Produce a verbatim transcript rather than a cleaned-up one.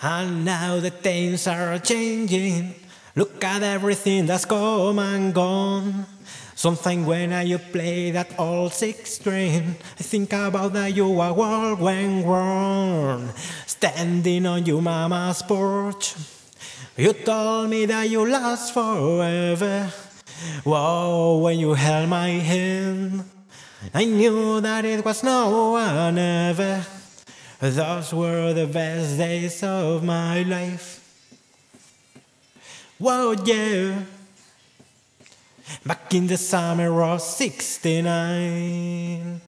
And now the things are changing. Look at everything that's come and gone. Something when I play that old six string, I think about that you a world went wrong. Standing on your mama's porch, you told me that you last forever. Whoa, when you held my hand, I knew that it was now or never. Those were the best days of my life. Whoa, yeah. Back in the summer of sixty-nine.